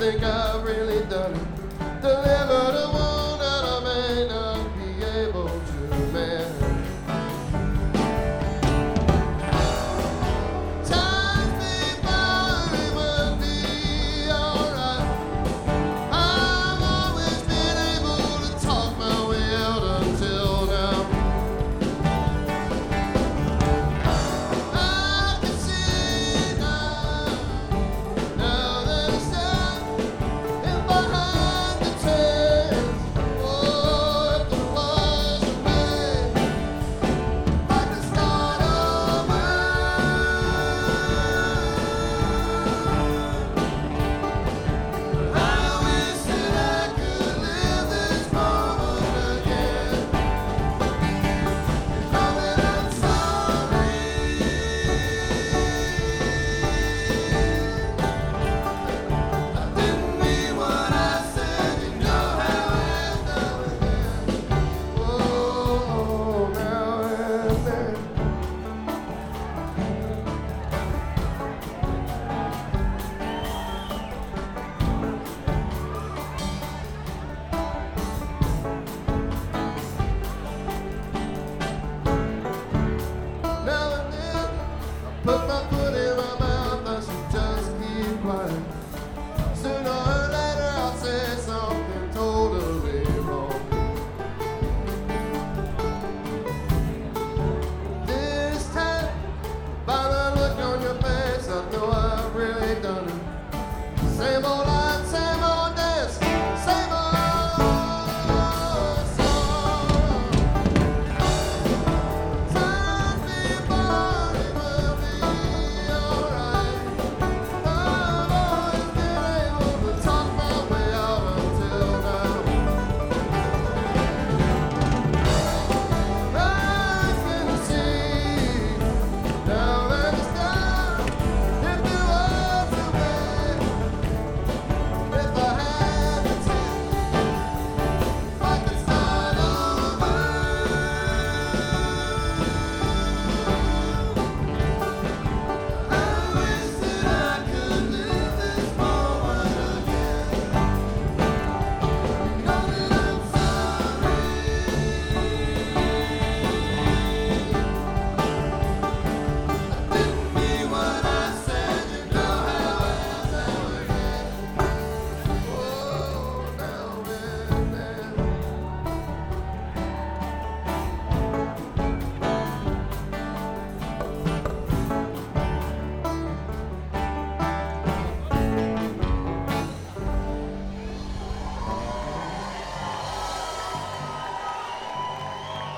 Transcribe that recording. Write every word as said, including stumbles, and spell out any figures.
think I've really done it. Deliver the one that I may not be able to mend. Times before it would be alright. I've always been able to talk my way out until now. I can see now, now that it's done, and behind the tears, oh, if there was a way I could start over. I wish that I could live this moment again. Know that I'm sorry. I didn't mean what I said. You know how and now and then. Oh, now and then. Now and then, I put my foot